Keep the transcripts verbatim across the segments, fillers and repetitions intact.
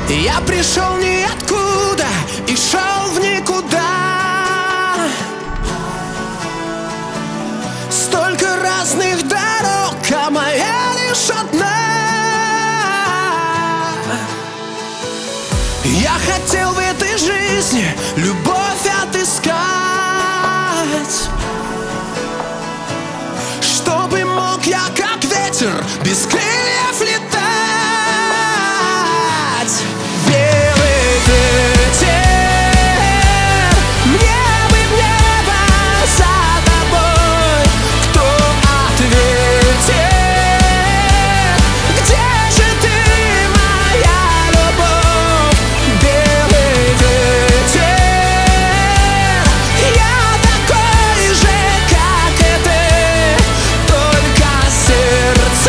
Я пришел ниоткуда и шел в никуда. Столько разных дорог, а моя лишь одна. Я хотел в этой жизни любовь отыскать, чтобы мог я, как ветер, без крыльев летать. Белый ветер, мне бы в небо за тобой. Кто ответит, где же ты, моя любовь? Белый ветер, я такой же, как и ты, только сердце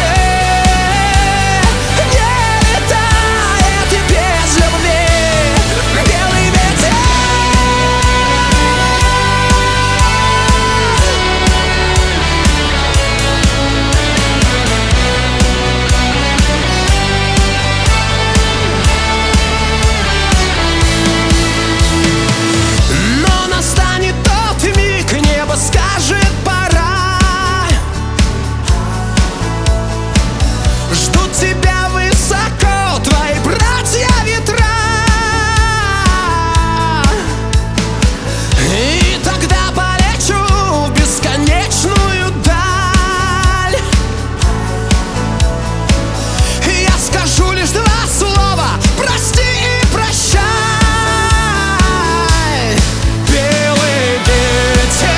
не летает без любви. Белый ветер. Но настанет тот миг, небо скажет пора. Ждут тебя высоко твои братья ветра. И тогда полечу в бесконечную даль. Я скажу лишь два слова: прости и прощай. Белый ветер,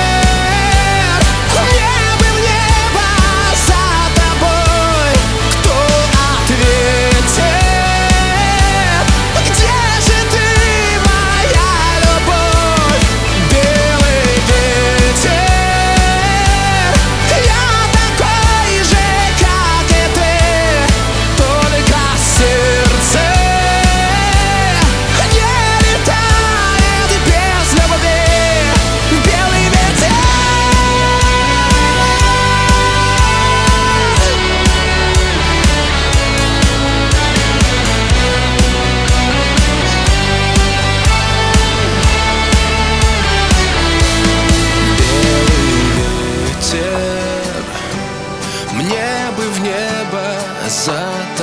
мне бы в небо за тобой. Кто ответит, где же ты, моя любовь? Белый ветер, я такой же, как и ты, только сердце не летает без любви. Белый ветер. Белый ветер, мне бы в небо за